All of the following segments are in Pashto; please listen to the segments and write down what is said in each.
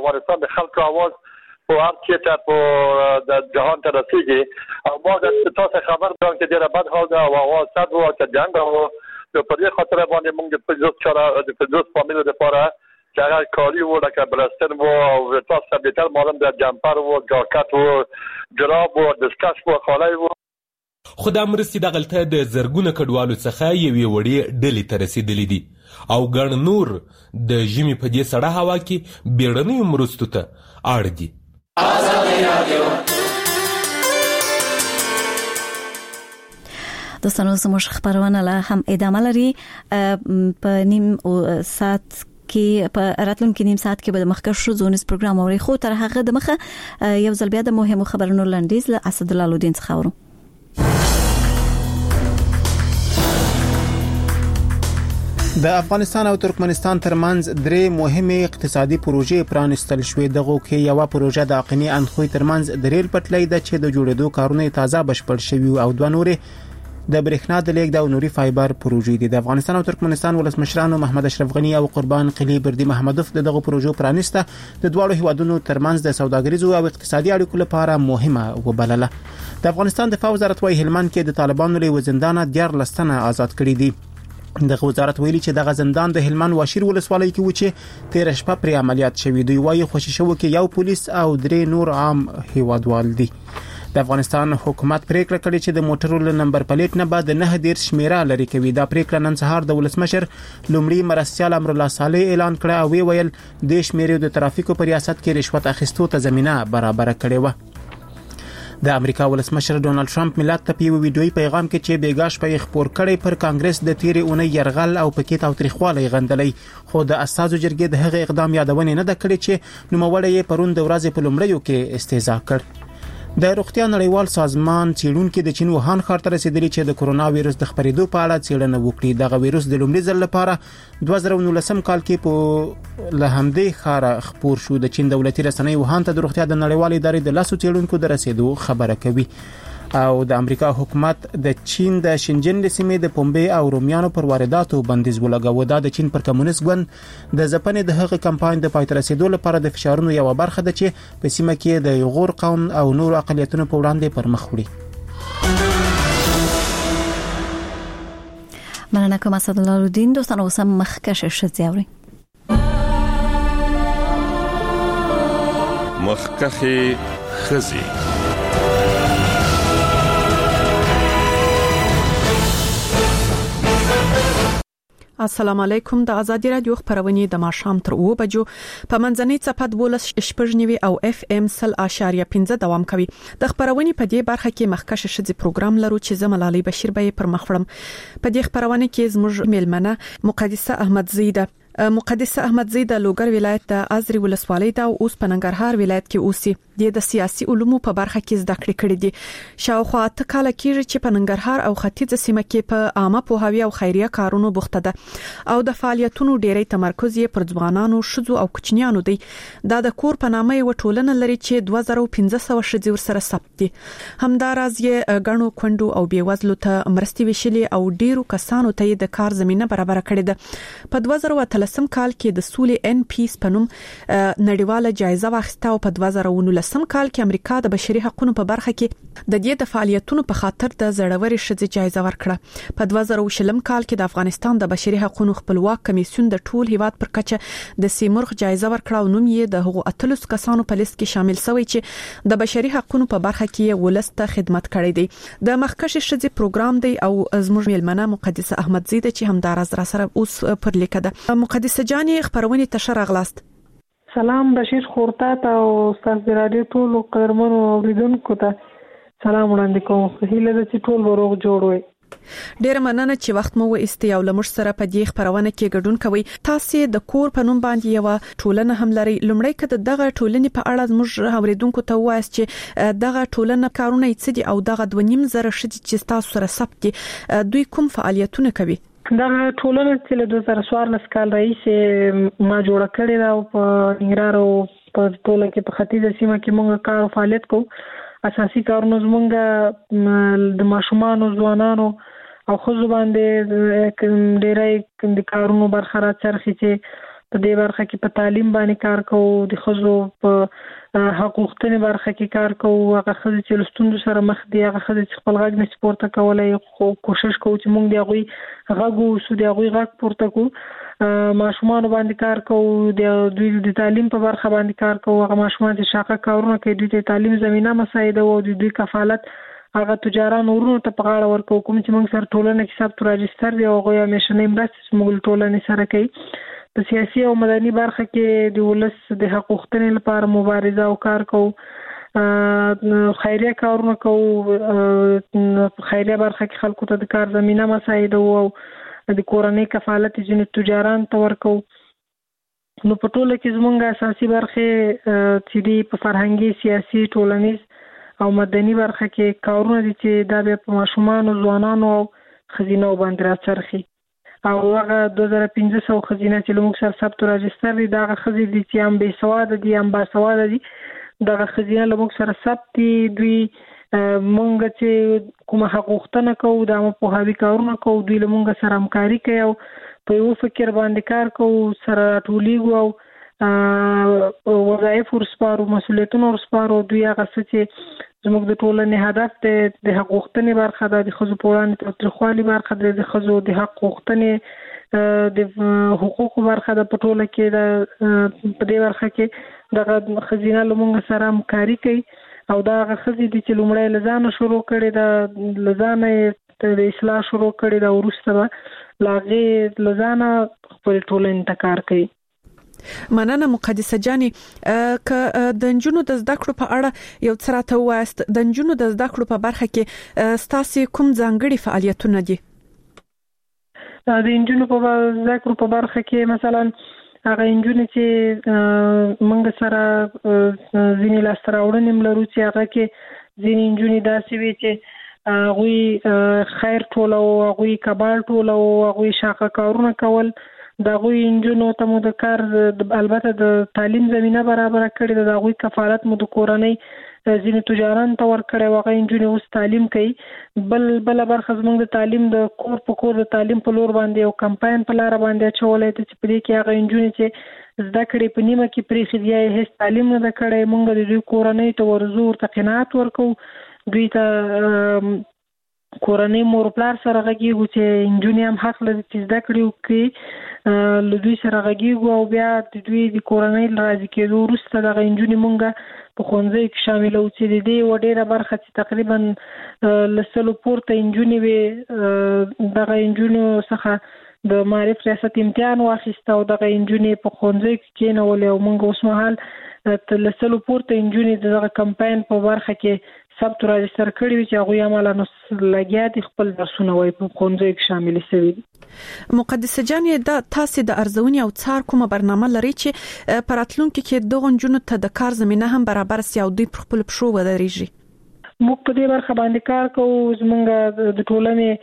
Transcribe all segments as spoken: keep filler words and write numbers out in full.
افغانستان د خلکو आवाज په هر چیرته په د جهان ته رسیږي او ما د تاسو خبر درم چې ډیره بد حال ده او आवाज صد وو چې جنگ او په دې خاطر باندې موږ د پولیس چاره د پولیس فامیل لپاره چې هغه کاری وو لکه بلستر وو او تاسو به تر معلوم د جمپر وو جاکټ وو جراب وو دسکاش وو خولای وو. خو د مرستې د غلطه د زرګونه کډوالو څخه یوې وړې ډلې ته رسیدلې دي او ګڼ نور د ژمي په دې سړه هوا کې بیړنیو مرستو ته اړ دي. دوستانو زموږ خبرونه لا هم ادامه لري په نیم ساعت کې په راتلونکي نیم ساعت کې به د مخکښ زونیز پروګرام اوري خو تر هغه د مخه یو ځل بیا د مهمو خبرونو لنډیز له اسد الله لودین څخه اورو. د افغانستان او ترکمنستان ترمنځ درې مهمه اقتصادي پروژې پرانستل شوې. دغه کې یو پروژه د اقنی انخوي ترمنځ د ریل پټلۍ د چې د جوړېدو کارونه تازه بشپړ شوي او دوه نورې د برېښنا د لیږد او نوري فایبر پروژې دي. د افغانستان او ترکمنستان ولسمشرانو محمد اشرف غنی او قربان قلی بردی محمدوف دغه پروژو پرانسته د دواړو هیوادونو ترمنځ د سوداګریزو او اقتصادي اړیکو لپاره مهمه وبلله. د افغانستان دفاع وزارت وايي هلمند کې د طالبانو له وزندانه دیار لستنه آزاد کړي دي. دغه وزارت ویلي چې دغه زندان د هلمند واشیر ولسوالۍ کې و چې تیر شپه پر عملیات شوی دی. وايي خوشی شو کې یو پولیس او درې نور عام هیوادوال دي. د افغانستان حکومت پریکړه کړې چې د موټرو له نمبر پلیټ نه بعد نه ډیر شمیره لري کوي. دا پریکړه نن سهار د ولسمشر لومړي مرستیال امر الله صالح اعلان کړ او وی ویل د شمیرې د ترافیکو په ریاست کې رشوت اخیستو ته زمينه برابر کړې و. د امریکا ولسمشر ډونالد ټرمپ ملت ته په ویډیوي پیغام کې چې بیګاش په خبر کړي پر کانګرس د تیرې اونۍ يرغل او پکې تاوتریخوالی غندلې خو د اساسو جرګې د هغه اقدام یادونه نه د کړي چې نوموړی پرون د ورځې په لومړیو کې استهزاء کړ. د روغتیا نړیوال سازمان څېړونکو د چین ووهان ښار ته رسیدلي چې د کرونا وایرس د خپرېدو په اړه څېړنه وکړي. دغه وایرس د لومړي ځل لپاره دوه زره نولسم کال کې په له همدې ښار خپور شو. د چین دولتي رسنۍ ووهان ته د روغتیا د نړیوال ادارې د لاسو څېړونکو د رسیدو خبره کوي. او د امریکا حکومت د چین د شنجن سیمې د پومبې او رومیانو پر وارداتو بندیز ولګاوه. دا د چین پر کمونیست ګوند د ځپنې د هغه کمپاین د پای ته رسیدو لپاره د فشارونو یو برخه ده چې په سیمه کې د یغور قوم او نور اقلیتونو په وړاندې پر مخ وړي. مننه کوم اسد الله لودین. دوستانو سم مخکښ شې اوري مخکښ خزي. السلام علیکم. د ازادي رادیو خبرونه د ماښام تر اوه بجو په منځنۍ صفحه دولس شپږنیوي او اف ام سل اشاریه پنځه دوام کوي. د خبرونه په دې برخه کې مخکښ شې پروګرام لرو چې زملالي بشیر به پر مخړم. په دې خبرونه کې زموږ میلمنه مقدسه احمد زیده مقدسه احمد زیده لوګر ولایت د ازري ولسوالۍ ته اوس په ننګرهار ولایت کې اوسي. د سیاسي علومو په برخه کې زده کړې کړې دي. شاوخوا ته کال کېږي چې په ننګرهار او ختیځ سیمه کې په عامه پوهاوی او خیریه کارونو بوخته ده او د فعالیتونو ډېری تمرکز یې پر ځوانانو شذو او کوچنیانو دی. دا د کور په نامه یو ټولنه لري چې دوه زره پنځه سوه شذې ورسره ثبت دي. همداراز یې غنو کندو او بیوزلو ته مرستې وشلې او ډیرو کسانو ته د کار زمينه برابر کړې ده. په دوه زره اتلسم کال کې د سولې ان پیس په نوم نړیواله جایزه واخیسته او په دوه زره نولسم کال کې امریکا د بشري حقوقو په برخه کې د دې د فعالیتونو په خاطر د زړوري شذې جایزه ورکړه. په دوه زره شلم کال کې د افغانستان د بشري حقوقو خپلواک کمیسیون د ټول هیواد پر کچه د سیمرغ جایزه ورکړه او نوم یې د هغو اتلس کسانو په لیست کې شامل شوی چې د بشري حقوقو په برخه کې ولسته خدمت کړی دی. د مخکښ شذې پروګرام دی او زموږ میلمنه مقدسه احمد زیده چې همداراز را سره اوس پر لیکه ده. مقدسه جان خبرونه تشر اغلاست. سلام بشیر خورتات او استاد رادیو ټول قدرمنو اوریدونکو ته سلام وړاندې کوم. هیله ده چې ټول وروغ جوړ وي. ډیر مننه چې وخت مو وایستی او لمر سره په دې خبرونه کې ګډون کوي. تاسو د کور په نوم باندې یو ټولنه هم لري. لمړی کده دغه ټولنې په اړه موږ اوریدونکو ته وایس چې دغه ټولنه کارونه یې څه دي او دغه دوه نیم زره شدي چې تاسو سره ثبت دي دوی کوم فعالیتونه کوي؟ دا ټولنه چې له دوه زره څوارلس کال راهیسې ما جوړه کړې ده او په ننګرهار او په ټوله کې په ختیځه سیمه کې موږ کار او فعالیت کوو. اساسي کارونه زموږ د ماشومانو ځوانانو او ښځو باندې ډېری د کارونو برخه راڅرخي چې په دې برخه کې په تعلیم باندې کار کوو، د ښځو په حقوقتنې برخه کې کار کوو. هغه ښځې چې له ستونزو سره مخ دي، هغه ښځې چې خپل غږ نشي پورته کولی، خو کوشش کوو چې موږ د هغوی غږ واوسو، د هغوی غږ پورته کړو. ماشومانو باندې کار کوو، د دوی د تعلیم په برخه باندې کار کوو. هغه ماشومان چې شاقه کارونه کوي، دوی ته تعلیم زمینه مساعده او د دوی کفالت هغه تجارانو ورونو ته په غاړه ورکوو. کوم چې موږ سره ټولنه کې ثبت راجستر دی او هغوی همیشنۍ مرستې چې موږ ټولنې سره کوي. په سیاسي او مدني برخه کې د ولس د حقوقتنې لپاره مبارزه او کار کوو. خیریه کارونه کوو. خیریه برخه کې خلکو ته د کار زمینه مساعده او د کورنۍ کفالت ځینې تجاران ته ورکوو. نو په ټوله کې زموږ اساسي برخې چې دي په فرهنګي، سیاسي، ټولنیز او مدني برخه کې کارونه دي چې دا بیا په ماشومانو، ځوانانو او ښځینو باندې راڅرخي. او هغه دوه زره پنځه سوه ښځینه چې له موږ سره ثبت راجستر دي، دغه ښځې دي چې هم بې سواده دي هم باسواده دي. دغه ښځینه له موږ سره ثبت دي. دوی موږ چې کومه حقوقتنه کوو، د عامه پوهاوي کارونه کوو، دوی له موږ سره همکاري کوي او په یو فکر باندې کار کوو، سره راټولیږو او وظایف ورسپارو، مسؤلیتونه ورسپارو. دوی هغه څه چې زموږ د ټولنې هدف دی، د حقوقتنې برخه ده، د ښځو په وړاندې تاوتریخوالي برخه ده، د ښځو د حق غوښتنې د حقوقو برخه ده. په ټوله کې د په دې برخه کې دغه ښځینه له موږ سره همکاري کوي او دا هغه ښځې دي چې لومړی له ځانه شروع کړې ده، له ځانه یې د اصلاح شروع کړې ده، وروسته به له هغې له ځانه خپلې ټولنې ته کار کوي. مننه مقدسه جانې. که د نجونو د زده کړو په اړه یو څه راته ووایاست، د نجونو د زده کړو په برخه کې ستاسو کوم ځانګړي فعالیتونه دي؟ د نجونو په زده کړو په برخه کې مثلا هغه نجونې چې موږ سره ځینې لاسته راوړنې هم لرو چې هغه کې ځینې نجونې داسې وي چې هغوی خیر ټولوي، هغوی کباړ ټولوي، هغوی شاقه کارونه کول. د هغوی نجونو ته مو د کار البته د تعلیم زمینه برابره کړې ده، د هغوی کفالت مو د کورنۍ ځینې تجاران ته ورکړی و، هغه نجونې اوس تعلیم کوي. بل بله برخه زموږ د تعلیم د کور په کور د تعلیم په لور باندې یو کمپاین په لاره باندې اچولی دی چې په دې کې هغه نجونې چې زده کړې په نیمه کې پرېښي دي یا یې هېڅ تعلیم نه ده کړی، موږ د دوی کورنۍ ته ورځو، ورته قناعت ورکوو، دوی ته کورنۍ مور پلار سره غږیږو چې نجونې هم حق لري چې زده کړې وکړي، له دوی سره غږیږو او بیا د دوی د کورنۍ له راضي کېدو وروسته دغه نجونې مونږ په ښوونځیو کې شاملوو چې د دې یوه ډېره برخه چې تقریبا له سلو پورته نجونې وې، دغه نجونو څخه د معرف ریاست امتحان واخیسته او دغه نجونې په ښوونځیو کې کېنولې او مونږ اوس مهال له سلو پورته نجونې د دغه کمپاین په برخه کې ثبت راجستر کړي وي چې هغوی عملا لګیا دي خپل درسونه وایي په ښوونځیو کې شاملې شوي دي. مقدسه جانې، دا تاسې د ارزونې او څار کومه برنامه لرئ چې په راتلونکي کې دغو نجونو ته د کار زمینه هم برابر سي او دوی پر خپلو پښو ودرېږي؟ موږ په دې برخه باندې کار کوو. زموږ د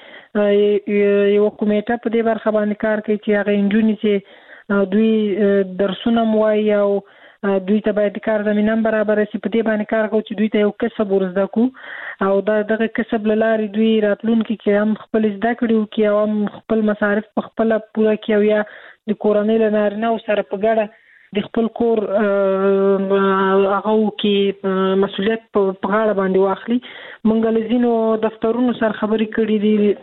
ټولنې یوه کمیټه په دې برخه باندې کار کوي چې هغه نجونې چې دوی درسونه هم وایي او دوی ته باید کار زمینه هم برابر شي، په دې باندې کار کوو چې دوی ته یو کسب ورزده کړو او دا دغه کسب له لارې دوی راتلونکي کې هم خپل زده کړې وکړي او هم خپل مصارف په خپله پوره کړي او یا د کورنۍ له نارینه‌و سره په ګډه د خپل کور هغه وکړي، مسؤلیت په غاړه باندې واخلي. موږ له ځینو دفترونو سره خبرې کړې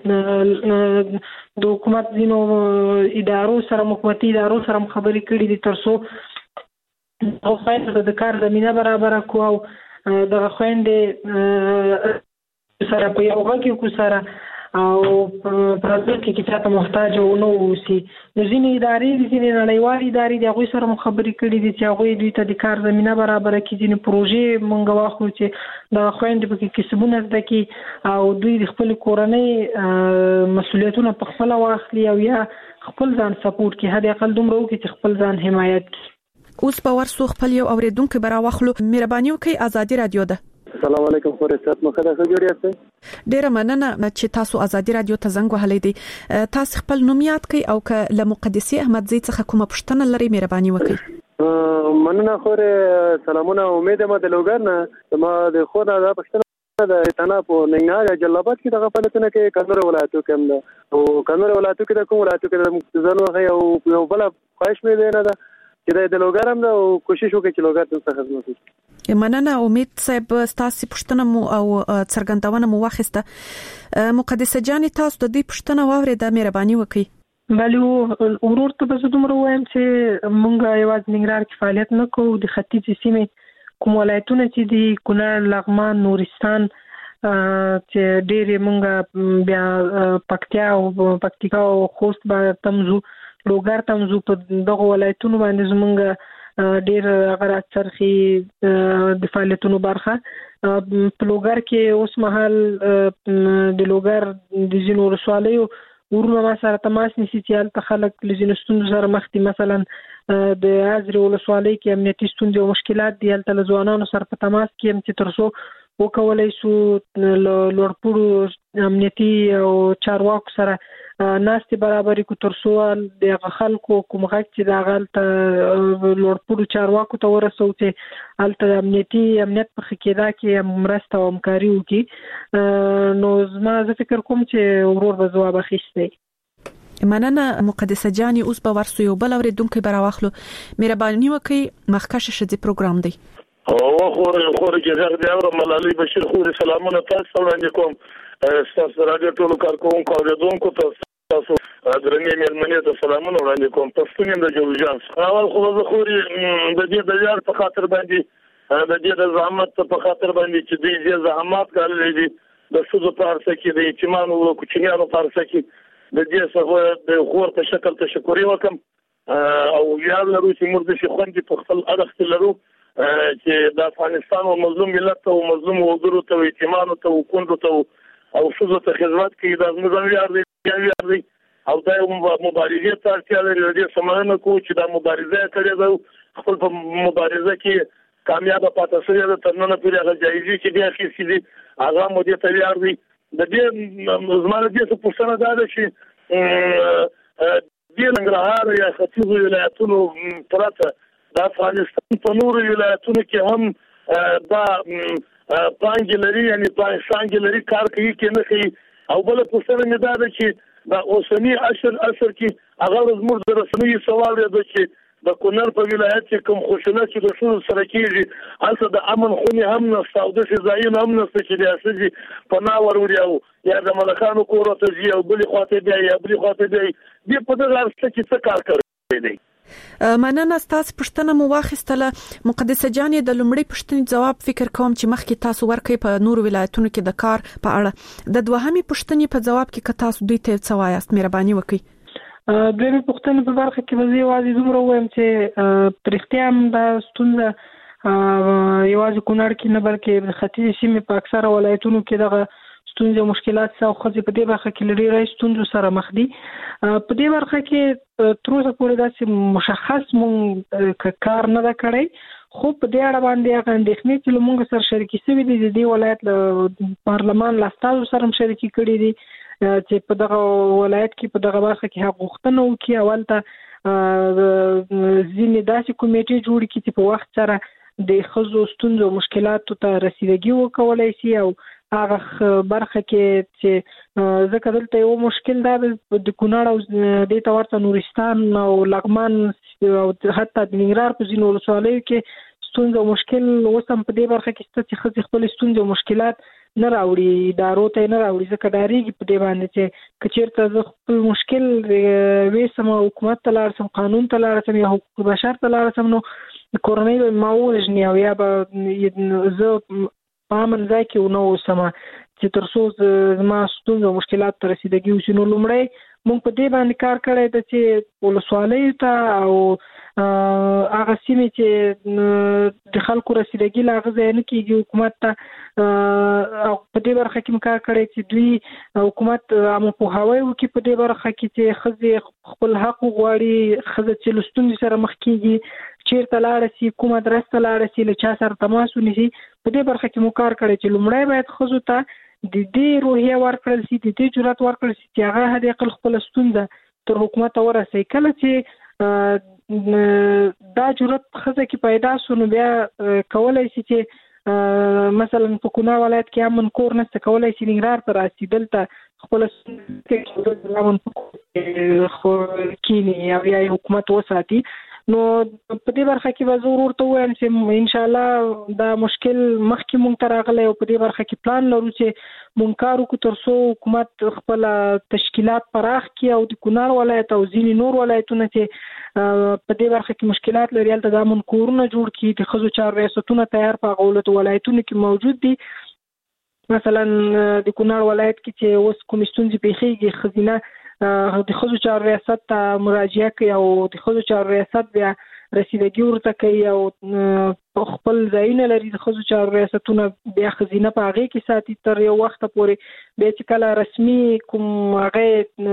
دي، د حکومت ځینو ادارو سره، حکومتي ادارو سره هم خبرې کړې دي تر څو او خویندو د کار زمینه برابره کړو او دغه خویندې سره په یو غږ کې سره او په راتلونکي کې چاته محتاج ونه واوسي. نو ځینې ادارې دي، ځینې نړیوالې ادارې دي، هغوی سره مو خبرې کړې دي چې هغوی دوی ته د کار زمینه برابره کړي. ځینې پروژې مونږ واخلو چې دغه خویندې پکې کسبونه زده کړي او دوی د خپلې کورنۍ مسؤلیتونه په خپله واخلي او یا خپل ځان سپورټ کړي، حد اقل دومره وکړي چې خپل ځان حمایت کړي. اوس به ورسو خپل یو اوریدونکو برا واخلو. مهرباني وکړئ، ازادي رادیو ده. السلام علیکم خورستات مخه ده جوړ یاست. ډیره مننه چې تاسو ازادي رادیو ته زنګ وهلی دی. تاسو خپل نوم یاد کړئ او که له مقدسي احمدزي څخه کومه پوښتنه لرئ مهرباني وکړئ. مننه خور، سلامونه، امید ما د لوګر نه ما د خو دا پښتنه د تناپ ننګرهار جلال کې دغه فعالیتونه کې کندهار ولایتو کې هم ده او کندهار ولایتو کې د کوم ولایتو کې د مقتدیانو یو یو بل خواهش مې ده نه ده چې د لوګر هم ده او کوشش وکړي چې لوګر ته خدمت وکړي. مننه. امید صاحب تاسو پښتنه مو او څرګندونه مو واخیسته. مقدسه جان تاسو د دې پښتنه واورید مهرباني وکړئ. بله ورور ته به زه دومره وایم چې مونږ یوازې ننګرهار کې فعالیت نه کوو، د ختیځې سیمې کوم ولایتونه چې دي کونړ، لغمان، نورستان چې ډېرې مونږ بیا پکتیا او پکتیکا او خوست به تمزو لوګر تمزو په دغه ولایتونو باندې زمونږ ډېر هغه راڅرخي د فعالیتونو برخه. په لوګر کې اوس مهال د لوګر د ځینو ولسوالیو ورونه ما سره تماس نیسي چې هلته خلک له ځینو ستونزو سره مخ دي. مثلا د ازرې ولسوالۍ کې امنیتي ستونزې او مشکلات دي، هلته له ځوانانو سره په تماس کې یم چې تر څو وکولی شو له لوړپوړو امنیتي او چارواکو سره ناستې برابرې کړو، تر څو د هغه خلکو کوم غږ چې د هغه هلته لوړپوړو چارواکو ته ورسوو چې هلته امنیتي امنیت په ښه کېدا کې مرسته او همکاري وکړي. نو زما زه فکر کوم چې ورور به ځواب اخیستی. مننه مقدسه جاني. اوس به ورسو یو بل اورېدونکی به راواخلو. مهرباني وکړئ، مخکشه ښځې پروګرام دی. او خور خور جزاک دی او ملالي بشیر خور سلامونه تاسو وړاندې کوم. تاسو راډیو ټولو کارکونکو او اوریدونکو ته تاسو درنې مېلمنې ته سلامونه وړاندې کوم. پښتون د جوړجان اول خو زه خوري د دې د یار په خاطر باندې د دې د زحمت په خاطر باندې چې دې زحمت کړلې دي د سوزو پارسه کې د اعتماد او کوچنیانو پارسه کې د دې څخه د خور په شکل تشکر وکم او یار لرو چې موږ د خوندې په خپل اړخ لرو چې د افغانستان او مظلوم ملت او مظلوم وګړو ته اعتماد او کندو ته او سوزو ته خدمت کوي. د موږ یار دی یار دی او دا مبارزه ته اړتیا لري. د سمانه کو چې دا مبارزه کړي دا خپل په مبارزه کې کامیاب پاتې شوی د ترنه پیری هغه جایزي چې دی اخیستي دي هغه مو دې تیار دي. د دې زمانه دې څه پوښتنه ده چې د ننګرهار یا ختیځ ولایتونو پرته د افغانستان په نورو ولایتونو کې هم دا پانګې لري، یعنی پانګې لري کار کوي کې نه کوي. او بل پوښتنه مې دا ده چې دا اوسنی عصر عصر کې هغه زموږ د رسنیو سوال دی چې د کونړ په ولایت کې کوم خوشنه چې د شورو سره کېږي هلته د امن خونې هم نشته او داسې ځایونه هم نشته چې د اساسي پناه وروړي او یا د ملکانو کورو ته ځي او بلې خواته بیا یا بلې خواته بیا دې په دغه عرصه کې څه کار کوي دی. مننه. تاسو پښتنه مو واخیستله. مقدسه جان د لومړي پښتنې جواب فکر کوم چې مخکې تاسو ورکړئ په نورو ولایتونو کې د کار په اړه. د دوهمې پښتنې په جواب کې که تاسو دوی ته څه وایاست مهرباني وکړئ. دویمې پوښتنې په برخه کې به زه یوازې دومره ووایم چې په رښتیا هم دا ستونزه یوازې کونړ کې نه بلکې د ختیځې سیمې په اکثره ولایتونو کې دغه ستونزې او مشکلات سه او ښځې په دې برخه کې له ډېرو ستونزو سره مخ دي. په دې برخه کې تر اوسه پورې داسې مشخص مونږ کار نه ده کړی، خو په دې اړه باندې هغه اندېښنې چې له مونږ سره شریکې شوي دي د دې ولایت له پارلمان له استازو سره هم شریکې کړي دي چې په دغه ولایت کې په دغه برخه کې هغه غوښتنه وکړي اول ته ځینې داسې کمیټې جوړې کړي چې په وخت سره د ښځو ستونزو او مشکلاتو ته رسیدګي وکولی شي. او هغه برخه کې چې ځکه دلته یو مشکل دا د کونړ او دې ته ورته نورستان او لغمان او حتی د ننګرهار په ځینو ولسوالیو کې ستونزه او مشکل اوس هم په دې برخه کې شته چې ښځې خپل ستونزې او مشکلات نه راوړي، ادارو ته نه راوړي، ځکه ډارېږي په دې باندې چې که چېرته زه خپل مشکل ویسم حکومت ته لاړ شم، قانون ته لاړ شم یا حقوق بشر ته لاړ شم، نو کورنۍ به ما ووژني او یا به زه په امن ځای کې ونه اوسم چې تر څو زما ستونزې او مشکلات ته رسیدګي وشي. نو لومړی موږ په دې باندې کار کړی ده چې ولسوالیو ته او هغه سیمې چې د خلکو رسیدګي له هغه ځای نه کېږي حکومت ته، او په دې برخه کې موږ کار کړی چې دوی حکومت عامه پوهاوی وکړي په دې برخه کې چې ښځې خپل حق وغواړي، ښځه چې له ستونزې سره مخ کېږي چیرته لاړه شي، کوم ادرس ته لاړه شي، له چا سره تماس ونیسي. په دې برخه کې موږ کار کړی چې لومړی باید ښځو ته د دې روحیه ورکړل شي، د دې جرأت ورکړل شي چې هغه حد اقل خپله ستونزه تر حکومته ورسوي. کله چې دا جرأت ښځه کې پیدا شو نو بیا کولی شي چې مثلا په کونړ ولایت کې امن کور نشته کولای شي ننګرهار ته راسي دلته خپل امن خو کینی یا حکومت وساتي نو په دې برخه کې به ضرور ته وایم چې ان شاء الله دا مشکل مخکې مونږ ته راغلی او په دې برخه کې پلان لرو چې مونږ کار وکړو تر څو حکومت خپل تشکیلات پراخ کړي او د کونړ ولایت او ځینې نور ولایتونه چې په دې برخه کې مشکلات لري هلته د امن کورونه جوړ کړي د ښځو چارو ریاستونه تیار په هغو ولایتونو کې موجود دي مثلا د کونړ ولایت کې چې اوس کومې ستونزې پیښیږي ښځینه د ښځو چارو ریاست ته مراجعه کوي او د ښځو چارو ریاست بیا رسیدګي ورته کوي او خپل ځایونه لري د ښځو چارو ریاستونه بیا ښځینه په هغې کې ساتي تر یو وخته پورې بیا چې کله رسمي کوم هغې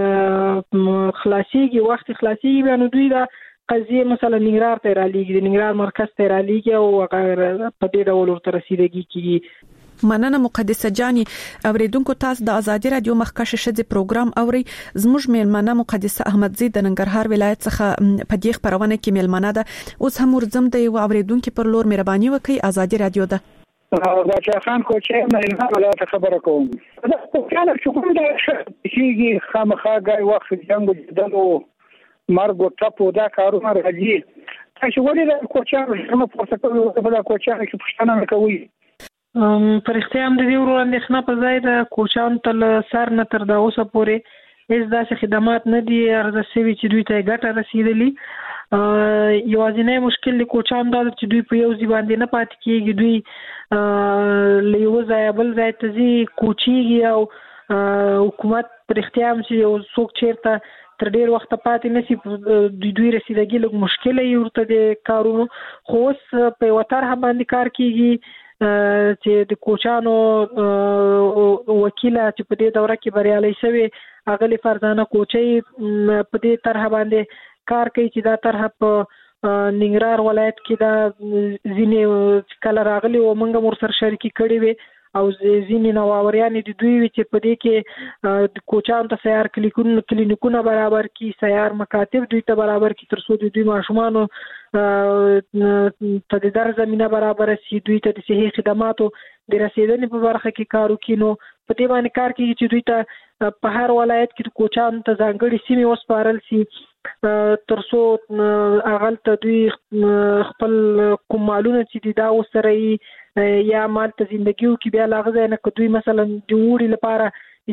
خلاصېږي وخت خلاصېږي بیا نو دوی دا قضیې مثلا ننګرهار ته رالېږي د ننګرهار مرکز ته رالېږي او هغه په دې ډول ورته رسیدګي کېږي. مننه مقدسه جاني. اوریدونکو تاسو د ازادي رادیو مخکشه شذ پروګرام اوري. زموږ میلمنه مقدسه احمدزی د ننګرهار ولایت څخه په دې خبرونه کې میلمنه ده. اوس هم ورزم د یو اوریدونکو پر لور مهرباني وکړئ. ازادي رادیو ده. دا چې خان کوچې نه ولایت خبره کوم. دا څنګه چې کوم دا شيږي خامخا غي وخت جنگ جدلو مرګ او ټپو دا کارونه راځي. تاسو ولې د کوچانو شنو پورته کوي او په دا کوچانو کې پښتنه نه کوي؟ پر اختیار د دې ورو اندېښنه په ځای د کوچان تل سر نه تر دا اوسه پورې هیڅ داسې خدمات نه دي عرضه شوي چې دوی ته ګټه رسیدلي. یوازینی مشکل د کوچان دا چې دوی په یو ځای باندې نه پاتې کېږي دوی له یو ځایه بل ځای ته ځي کوچېږي او حکومت پر اختیار چې یو څوک چېرته تر ډیر وخت پاتې نشي دوی دوی رسیدګي لږ مشکل یې ورته د کارونو خو اوس په یوه طرحه باندې کار کېږي چې د کوچانو وکیله چې په دې دوره کې بریالۍ شوې هغه فرزانه کوچۍ په دې طرحه باندې کار کوي چې دا طرحه په ننګرهار ولایت کې دا ځینې کله راغلي او موږ هم ورسره شریکي کړې وې او ځینې نوآوریانې د دوی وي چې په دې کې د کوچانو ته سیار کلینیکونه برابر کړي سیار مکاتب دوی ته برابر کړي تر څو د دوی ماشومانو ته د در زمینه برابر شي دوی ته د صحي خدماتو د رسیدنې په برخه کې کار وکړي نو په دې باندې کار کوي چې دوی ته په هر ولایت کې د کوچانو ته ځانګړي سیمې وسپارل شي تر څو هغلته دوی خپل کوم مالونه چې دي دا ورسره یا مال ته زندگی وکړي بیا له هغه ځای نه که دوی مثلا د اوړي لپاره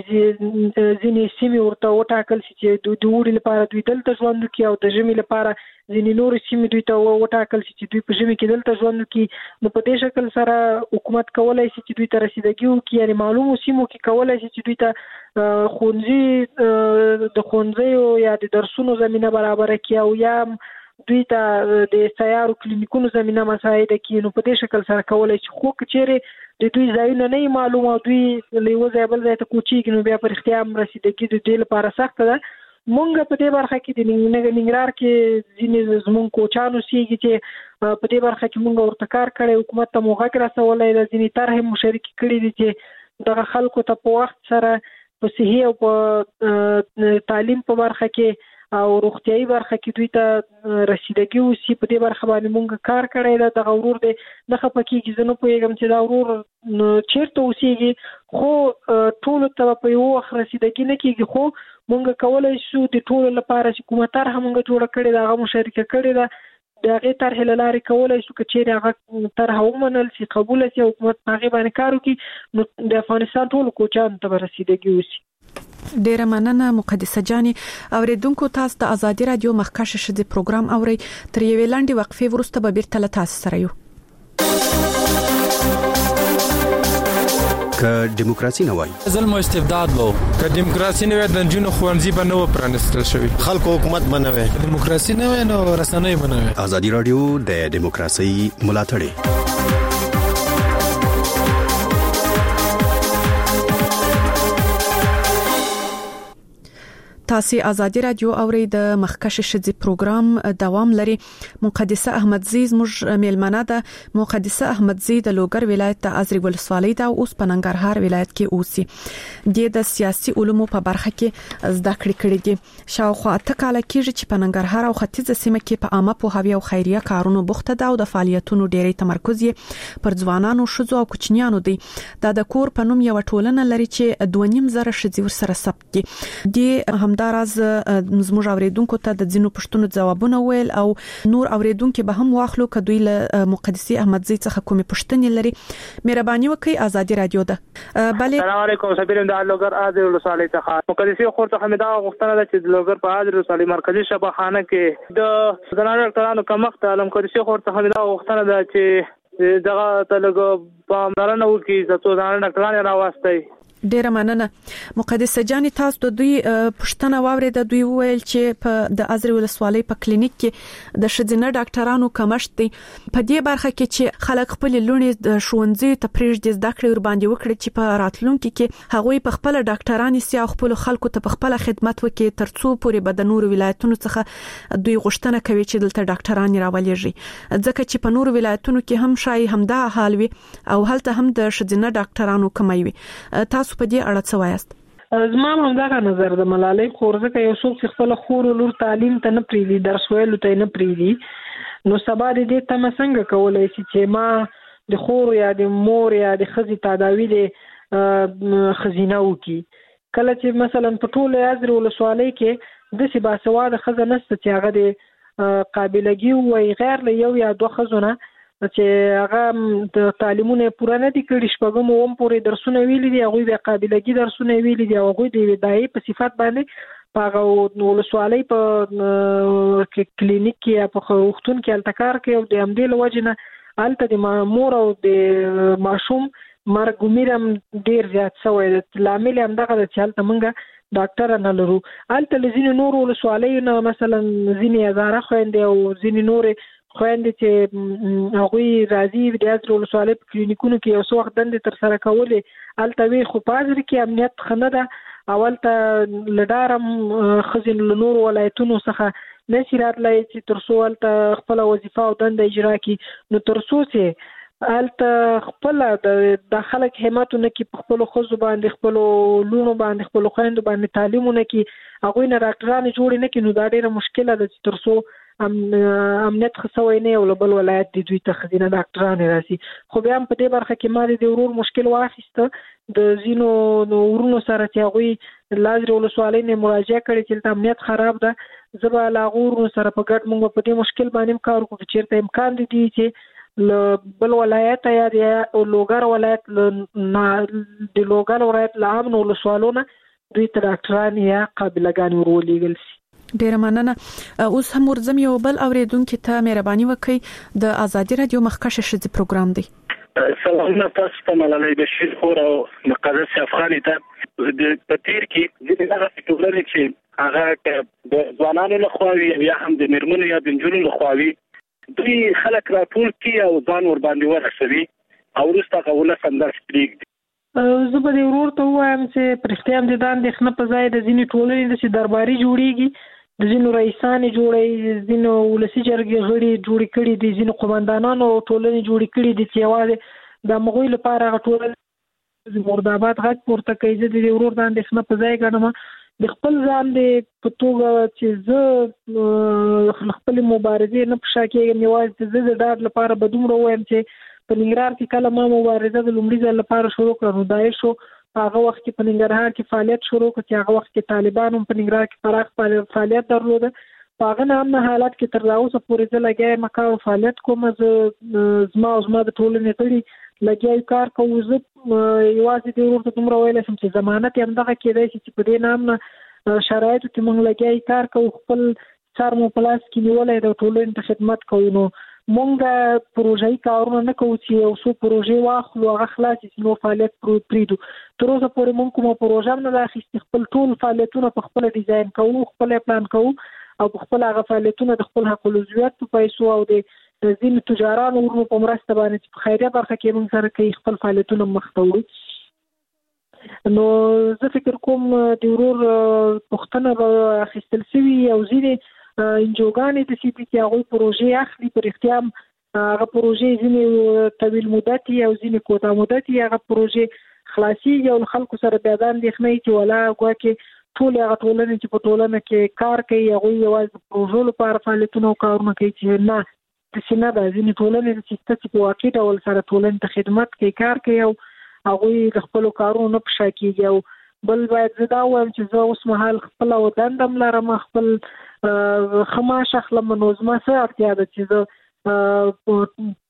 ځینې سیمې ورته وټاکل شي چې د اوړي لپاره دوی دلته ژوند وکړي او د ژمي لپاره ځینې نورې سیمې دوی ته وټاکل شي چې دوی په ژمي کې دلته ژوند وکړي نو په دې شکل سره حکومت کولی شي چې دوی ته رسیدګي وکړي یعنې معلومو سیمو کې کولی شي چې دوی ته ښوونځي د ښوونځیو یا د درسونو زمینه برابره کړي او یا دوی ته د سیارو کلینیکونو زمینه مساعده کړي نو په دې شکل سره کولی شي خو که چیرې د دوی ځایونه نه وي معلوم او دوی له یوه ځای بل ځای ته کوچېږي نو بیا په رښتیا هم رسیدګي د دې لپاره سخته ده. مونږ په دې برخه کې د ننګرهار کې ځینې زمونږ کوچان اوسېږي چې په دې برخه کې مونږ ورته کار کړی حکومت ته مو غږ رسولی ده ځینې طرحې مو شریکې کړي دي چې دغه خلکو ته په وخت سره په صحي او په تعلیم په برخه کې او روغتیايي برخه کې دوی ته رسیدګي وشي په دې برخه باندې مونږ کار کړی ده. دغه ورور دی نه خفه کېږي زه نه پوهېږم چې دا ورور چېرته اوسېږي خو ټولو ته په یو وخت رسیدګي نه کېږي خو مونږ کولی شو د ټولو لپاره چې کومه طرحه مونږ جوړه کړې ده هغه مو شریکه کړې ده د هغې طرحې له لارې کولی شو که چیرې هغه طرحه ومنل شي قبوله شي او حکومت په هغې باندې کار وکړي نو د افغانستان ټولو کوچانو ته به رسیدګي وشي. ډیره مننه مقدسه جاني. اوریدونکو تاسو د ازادي رادیو مخکشه شذ پروګرام اوري. تر یوې لنډې وقفې وروسته به بیرته له تاسو سره یو. که دیموکراسي نه وای ظلم او استبداد وو که دیموکراسي نه وای د جنونو خوانزي به نو پرانستل شوی خلکو حکومت بنوي دیموکراسي نه وای نو رسنۍ بنوي. ازادي رادیو د دیموکراسي ملاتړ تاسو ازادي رادیو اوري د مخکش شذي پروګرام دوام لري. مقدسه احمدزي زموږ میلمنه ده. مقدسه احمدزي د لوګر ولایت د ازري ولسوالۍ د اوس په ننګرهار ولایت کې اوسي. د سیاسي علومو په برخه کې زده کړې کړې دي. شاوخوا اته کال کېږي چې په ننګرهار او ختیځ سیمه کې په عامه پوهاوی او خیریه کارونو بوخته ده او د فعالیتونو ډېری تمرکز یې پر ځوانانو، ښځو او کوچنیانو دی. دا د کور په نوم یو ټولنه لري چې دوه نیم زره ښځې ورسره ثبت دي. د همداراز زموږ اوریدونکو ته د ځینو پښتنو ځوابونه ویل او نور اوریدونکو به هم واخلو که دوی له مقدسي احمدزي څخه کومې پښتنې لري. مهرباني وکړئ. ازادي رادیو ده. بله السلام علیکم. سفیر د لوګر ازري ولسوالۍ څخه مقدسي خور څخه مې دا غوښتنه ده چې د لوګر په ازري ولسوالۍ مرکزي شفاخانه کې د زنانه ډاکټرانو کمښت د مقدسي خور څخه مې دا غوښتنه ده چې دغه تلګو په مرنه وکي چې څو زنانه ډاکټران راوستي. ډیره مننه. مقدسه جان تاسو د دوی پښتنه واوري د دوی ویل چې په د ازري ولسوالۍ په کلینیک کې د شذینه ډاکټرانو کمښت دی. په دې برخه کې چې خلک خپل لونې د ښوونځي ته پریږدي زده کړې ور باندې وکړي چې په راتلونکي کې هغوی په خپل ډاکټران سي او خپل خلکو ته په خپل خدمت وکړي ترڅو پورې به د نور ولایتونو څخه دوی غوښتنه کوي چې دلته ډاکټران راولېږي، ځکه چې په نور ولایتونو کې هم شای همدا حال وي او هلته هم د شذینه ډاکټرانو کمی وي. تاسو په دې اړه څه وایاست؟ زما هم دغه نظر د ملالۍ خورزکه یو څوک چې خپل خور لور تعلیم ته نه پریدي، درس ویلو ته نه پریدي، نو سبا دې ته څنګه کولای شي چې ما د خور یا د مور یا د خزي تداوی د خزینه وکي. کله چې مثلا په ټول ازري ولسوالۍ کې د سی باسواده خزه نشته چې هغه د قابلیت او غیر له یو یا دوه خزونه چې هغه د تعلیمونه پوره نه دي کړي، شپږم اوم پورې درسونه ویلي دي، هغه د قابلیت درسونه ویلي دي، هغه د ودایي په صفات باندې په ولسوالۍ په کلینیک کې په وختون کې التکار کوي او د همدې لوجنه الته د مامور او د ماشوم مرګ میرم ډیر زیات شوی دی. لامل هم دغه چې الته مونږه ډاکټر نه لرو. الته لزین نور ولسوالۍ نه مثلا ځینې هزاره خويندې او ځینې نور خويندې چې هغوی راځي د ازري ولسوالۍ په کلینیکونو کې یو څو وخت دندې تر سره کولې الته وی خو په ازري کې امنیت خنه ده او الته لډارم خزین له نور ولایتونو څخه نشي راتلای چې ترڅو الته خپل وظیفه او دنده اجرا کړي. نو ترڅو چې الته خپل د خلک همتونه کې خپل خزو باندې خپل لونو باندې خپل خويندو باندې تعلیمونه کې هغه نه ډاکټرانو جوړ نه کینو دا ډیره مشکله ده چې ترڅو ام امنیت خصوي نه او بل ولایت د دوی ته خزینه ډاکټران راسي. خو بیا په دې برخه کې ما د ورور مشکل واخیسته د زینو ورونو سره چې هغه لازري ولسوالۍ نه مراجعه کړې چې امنیت خراب ده، زبا لاغور سره په ګډ موږ په دې مشکل باندې کار کوو چې چیرته امکان دي چې بل ولایت یا د لوګر ولایت د لوګر ولایت له امن ولسوالونه دوی ته ډاکټران یا قابلګان ورولېږل شي. ډیره مننه. اوس هم ورزم یو بل اوریدونکو ته مهرباني وکړئ. د ازادي رادیو مخکشه شذي پروګرام دی. سلام تاسو ته ملالۍ بشیر خور او مقدس افغاني ته د پتیر کې د دغه ټولنې چې هغه د ځوانانو له خواوي یا هم د مرمنو یا د جنونو له خواوي دوی خلک راټول کی او ځان ور باندې ورسوي او وروسته غوله سندر پریږدي. زه به د ورور ته وایم چې پرختیا هم د داندې خنه په ځای د ځینې ټولنې د درباري جوړیږي، د ځینو رئیسانې جوړي، ځینو ولسی جرګې غړي جوړ کړي دي، ځینو قومندانانو ټولنې جوړ کړي دي چې یوازې د مغوی لپاره ټولنې مردابات غږ پورته کوي. زه د ورور باندې خنه په ځای ګڼم د خپل ځان د په توګه چې زه خپل مبارزې نه پښا کېږم، یوازې زه د ډاډ لپاره به دومره وایم چې په ننګرهار کې کله ما مبارزه د لومړي ځل لپاره شروع کړه نو دای شو هغه وخت کې په ننګرهار کې فعالیت شروع کړ چې هغه وخت کې طالبانو په ننګرهار کې پراخ فعالیت درلوده. په هغه نه حالات کې تر اوسه پورې زه لګیایم کار فعالیت کوم. زه زما او زما د ټولنې غړي لګیاي کار کوو. زه یوازې د ورته دومره ویلی شم چې ضمانت یې همدغه کېدای شي چې په دې نام شرایطو کې موږ لګیاي کار کوو، خپل سر مو په لاس کې نیولی د ټولنې ته خدمت کوو. نو مونږ پروژې کارونه نه کوو چې یو څو پروژې واخلو هغه خلاص چې نو فعالیت پریږدو. تر اوسه پورې مونږ کومه پروژه نه ده اخیستې، خپل ټول فعالیتونه په خپل ډیزاین کوو، خپل پلان کوو او په خپل هغه فعالیتونه د خپل حق العضویت په پیسو او د ځینې تجارانو ورونو په مرسته باندې په خیریه برخه کې مونږ سره کوي خپل فعالیتونه مخ ته وړو. نو زه فکر کوم د ورور پښتنه به اخیستل شوی او ځینې انجوګانې د سی پی کې هغه پروژې اخلي پر اختیام هغه پروژې ځینې طویل مدتي او ځینې کوتاه مدتي هغه پروژې خلاصي او خلکو سره د اندېښنې چې ولا غواکي ټول هغه ټولنه چې په ټولنه کې کار کوي هغه یوازې پروژو لپاره فعالیتونه کارونه کوي چې نه د سینه د ځینې ټولنې چې ستاسو په واقع ډول سره ټولنې ته خدمت کوي کار کوي او هغه د خپل کارونو نه پښه کیږي او بل باید زه دا وایم چې زه اوس مهال خپل وداندم لرم خپل خماش اخلم نو زما څه اړتیا ده چې زه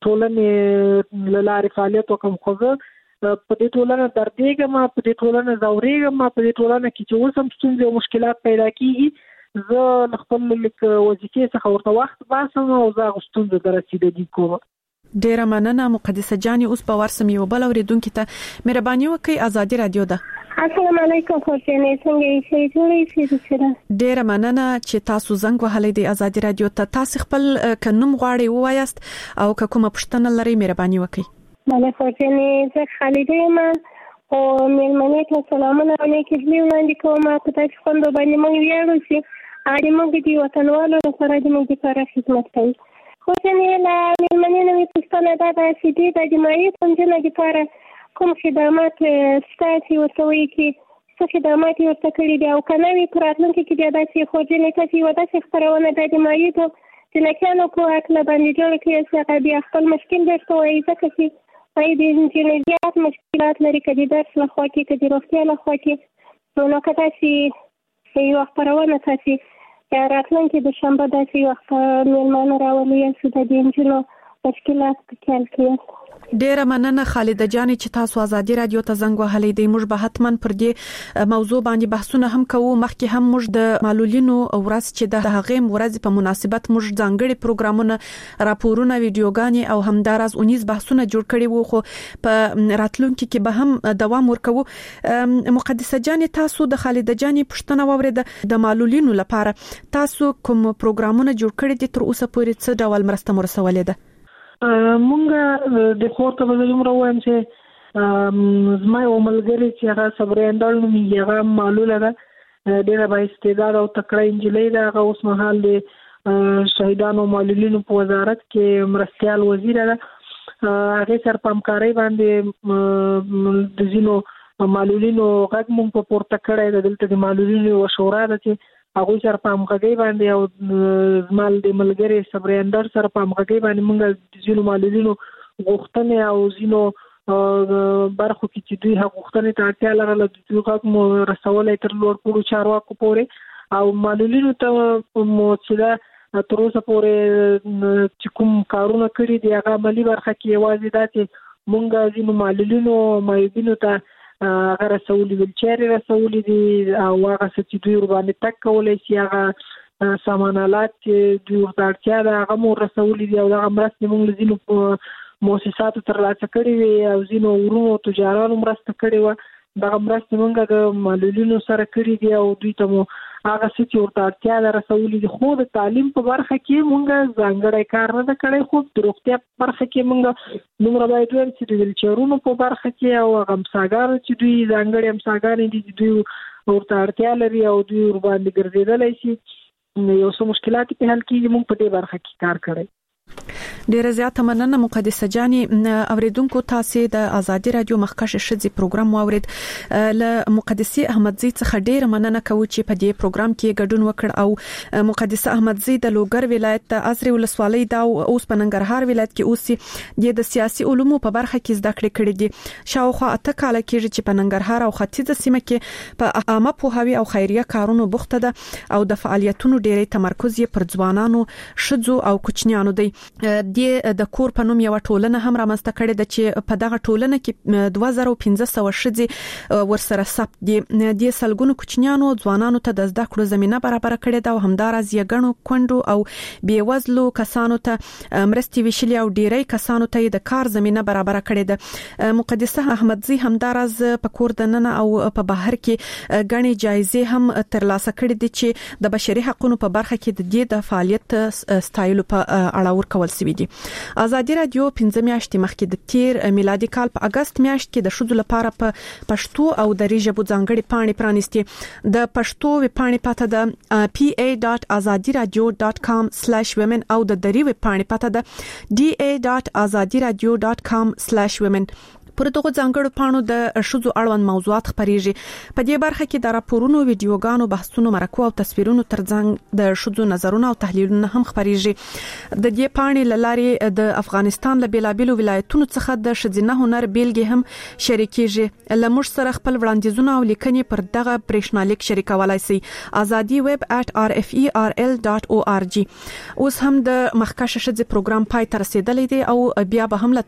ټولنې لاره فعالیت وکم خو زه په دې ټولنه دردېږم په دې ټولنه زورېږم په دې ټولنه کې چې اوس هم ستونزې او مشکلات پیدا کیږي زه خپل لیک وظیفې څخه ورته وخت باسم او زه غوښتنه در رسیدګي کوم. ډیره مننه مقدسه جاني. اوس په ورسم یو بل اوریدونکو ته مهرباني وکړئ. ازادي رادیو ده. السلام علیکم خورجنې څنګه یې جوړې شئ؟ ډیره مننه چې تاسو زنګ وهلې د ازادي رادیو ته. تاسو خپل کنوم غواړئ ووایاست او که کومه پوښتنه لرئ مهرباني وکړئ. مله خورجنې زه خالده یم او مېلمنې ته سلامونه علیکم وړاندې کوم. په تاسو خوند باندې موږ ویاړو چې اړ موږ د وطنوالو لپاره د موږ لپاره خدمت کوي. خورجنې لا مېلمنې نو پوښتنه دا ده چې د جمعیت څنګه لپاره کوم خدمات ستاسو ورته وي کې څه خدمات ورته کړی دی او کنه وی پراتلونکو کې بیا داسې خورجنې تاسو یو داسې خبرونه د جمعیت چې لکه په اکل باندې جوړ کړی چې بیا خپل مشکل درته وایي ځکه چې پای د انجنیریات مشکلات لري کدي درس له خوا کې کدي روغتیا له خوا کې نو کته چې یو خبرونه تاسو یا راتلونکي د شنبه داسې وخت مېلمانه راولي چې د انجنیرو مشکلات کې کې ډیره مننه خالده جاني چې تاسو ازادي رادیو ته زنګ وهلې دی. موږ به حتما پر دې موضوع باندې بحثونه هم کوو. مخکې هم موږ د معلولینو ورځ چې د هغې ورځ په مناسبت موږ ځانګړي پروګرامونه راپورونه ویډیوګانې او همدارس اونیز بحثونه جوړ کړي وو خو په راتلونکي کې به هم دوام ورکوو. مقدسه جاني تاسو د خالده جاني پوښتنه واورېده د معلولینو لپاره تاسو کوم پروګرامونه جوړ کړي دي تر اوسه پورې څه ډول مرسته مرسولې ده؟ مونږ د خورته په زموږ وایم چې زما یو ملګری چې هغه صبرېندل نو هغه معلوله ده ډېره با استعداد او تکړه انجلۍ ده. هغه اوس مهال د شهیدانو معلولینو په وزارت کې مرستيال وزیر ده. هغه سره په همکارۍ باندې د ځینو معلولینو غږ مونږ په پورته کړی ده. دلته د معلولینو شورا ده چې هغه سره په همغږي باندې او زمال د ملګری صبرېندر سره په همغږي باندې موږ ځینو معلولینو غوښتنې او ځینو برخو کې چې دوی هغه غوښتنې ته اړتیا لرله د دوی غږ مو رسولای تر لوړ پوړو چارواکو پورې او معلولینو ته موصله تر اوسه پورې چې کوم کارونه کړي دي هغه عملي برخه کې یوازې دا چې موږ ځینو معلولینو معیوبینو ته هغه رسولي ویلچیر رسولي دي او هغه چې دوی باندې تک کولای شي هغه سامانالات چې دوی ورته اړتیا ده هغه مو رسولي دي او هغه مرستې موږ ځینو مؤسساتو ترلاسه کړې وي او ځینو ورونو تجارانو مرسته کړې وه. دغه مرستې موږ د معلولینو سره کړې دي او دوی ته مو هغه چې ورته اړتیا ده رسولي دي. خو د تعلیم په برخه کې موږ ځانګړی کار نه ده کړی. خو د روغتیا په برخه کې موږ دومره باید ووایم چې د ویلچیرونو په برخه کې او هغه امساګانو چې دوی ځانګړي امساګانې دي چې دوی ورته اړتیا لري او دوی ورباندې ګرځېدلی شي یو څه مشکلات په حل کېږي. موږ په دې برخه کې کار کړی. ډیره زیاته مننه مقدسه جاني. اوریدونکو تاسو د ازادي رادیو مخکش شذي پروګرام واورید. له مقدسه احمدزي څخه ډیره مننه کوم چې په دې پروګرام کې ګډون وکړ او مقدسه احمدزي د لوګر ولایت د ازري ولسوالۍ دا اوس په ننګرهار ولایت کې اوسي د سیاسي علومو په برخه کې زده کړې کړې دي. شاوخوا اته کال کېږي چې په ننګرهار او ختیځ سیمه کې په عامه پوهاوي او خیریه کارونو بوخته ده او د فعالیتونو ډیره تمرکز یې پر ځوانانو شذو او کوچنیانو دی. د د کور په نوم یو ټولنه هم رامنځته کړې ده چې په دغه ټولنه کې دوه زره پنځه سوه ښځې ورسره ثبت دي. د سلګونو کوچنیانو ځوانانو ته د زده کړو زمينه برابر کړې ده او همدارس یې غنو کندو او بیوزلو کسانو ته مرستې ویشلې او ډیری کسانو ته د کار زمينه برابر کړې ده. مقدسه احمدزي همدارس په کور دننه او په بهر کې غني جایزې هم ترلاسه کړې دي چې د بشري حقوقو په برخه کې د دې د فعالیت ستایلو په اړه ورکول شوی شوې دي. ازادي رادیو پنځه میاشتې مخکې د تیر میلادي کال په اگست میاشت کې د شذو لپاره په پښتو او دري ژبو ځانګړي پاڼې پرانیستي. د پښتو ویب پاڼې پته ده پی ای ډاټ ازادي رادیو ډاټ کام سلیش ویمن او د دري ویب پاڼې پته ده ډي ای ډاټ ازادي رادیو ډاټ کام سلیش ویمن. پر دغه ځانګړو پاڼو د شذو اړوند موضوعات خبريږي. په دې برخه کې د راپورونو، ویډیوګانو، بحثونو، مرکو او تصویرونو ترڅنګ د شذو نظرونه او تحلیلونه هم خبريږي. د دې پاڼې لارې د افغانستان له بیلابیلو ولایتونو څخه د شذینه هنر بیلګې هم شریکيږي. لمر سره خپل وړاندیزونه او لیکنې پر دغه برېښنالیک شریکولای شي. ازادي ویب at r f e r l dot org. اوس هم د مخکشه شذې پروګرام پای ته رسیدلی دی او بیا به هم له